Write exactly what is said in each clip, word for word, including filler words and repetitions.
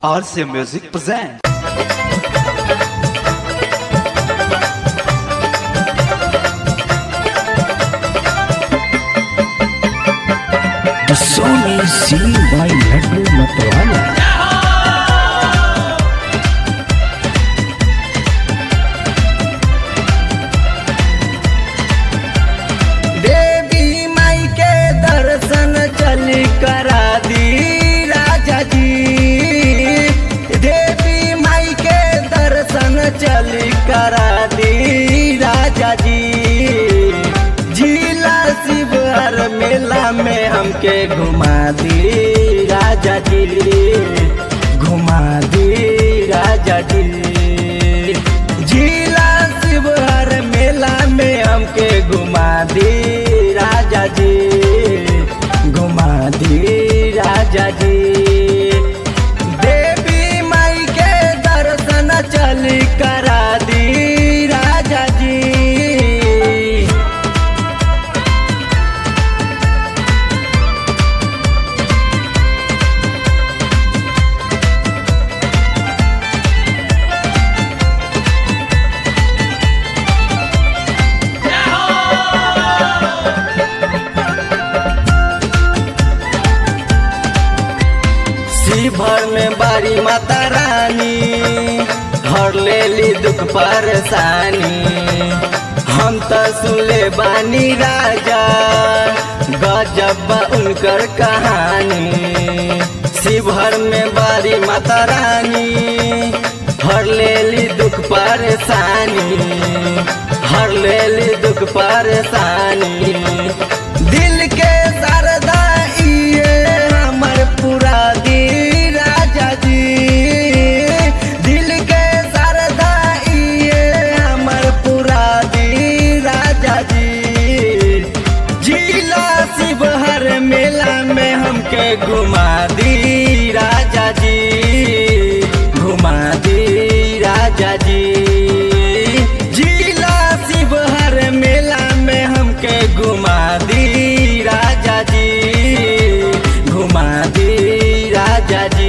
R C M Music present. The song is seen by Laddu Matwala. देवी माई के दर्शन चली करा दी राजा जी। देवी माई के दर्शन चली करा दी राजा जी। झीला शिवहर मेला में हमके घुमा दी राजा जी, घुमा दी राजा जी। झीला शिवहर मेला में हमके घुमा दी राजा जी, घुमा दी राजा जी। देवी माई के दर्शन चली करा दी राजा जी। भर में बारी माता रानी हर ले ली दुख परेशानी। हम तो सुनले बानी राजा गजब बा उनकर कहानी। शिवहर में बारी माता रानी हर ले ली दुख परेशानी, हर ले ली दुख परेशानी। दिल के सरदा इए हमर पूरा दी राजा जी। दिल के सरदा इए हमर पूरा दी राजा जी। जिला शिवहर मेला में हमके घुमा दी राजा जी, घुमा दी राजा जी। जिला शिवहर मेला में हमके घुमा दी राजा जी, घुमा दी राजा जी।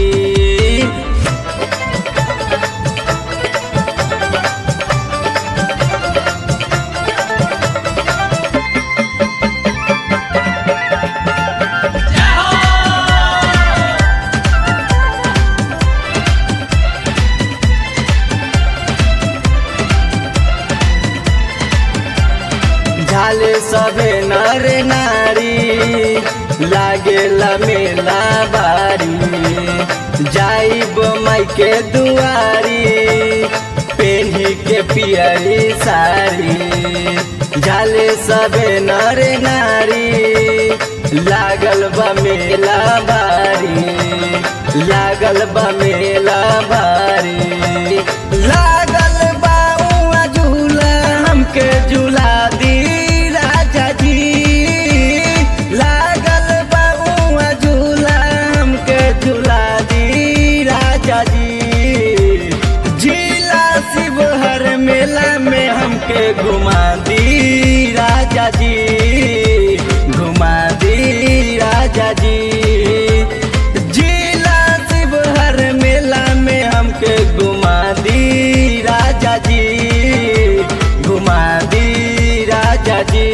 झाले सबे नर नारी लागेला मेला बारी। जाइब माई के दुआरी पेन्ही के पियरी सारी। झाले सबे नर नारी लागल बा मेला बारी, लागल बा मेला बारी। लागल बा उहाँ झूला हमके झूला दी राजा जी। लागल बा उहाँ झूला हमके झूला दी राजा जी। जिला शिवहर मेला में हमके घुमा दी राजा जी, घुमा दी राजा जी। जिला शिवहर मेला में हमके घुमा दी राजा जी, घुमा दी राजा जी।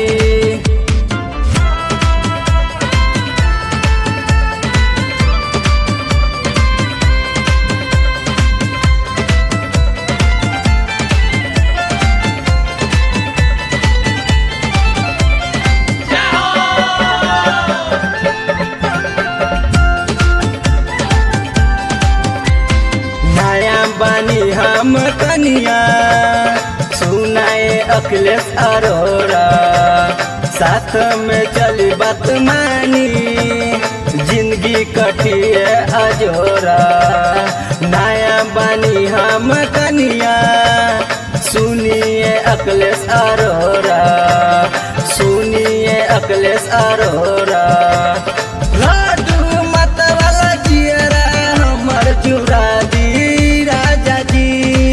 बानी हम कनिया सुनाए अखिलेश अरोरा। साथ में चली बात मानी जिंदगी कटिए अजोरा। नया बानी हम कनिया सुनिए अखिलेश अरोरा, सुनिए अखिलेश अरोरा। लाडू मतवाला जियरा हमर जुरा दी राजा जी।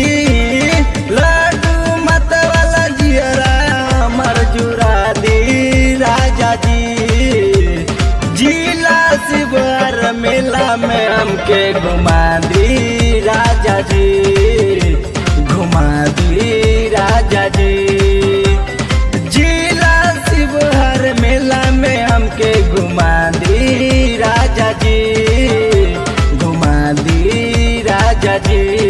लाडू मतवाला जियरा हमर जुरा दी राजा जी। जिला शिवहर में मेला में हमके घुमा दी राजा जी, घुमा दी राजा जी। जिला शिवहर मेला में हमके घुमा दी राजा जी, घुमा दी राजा जी।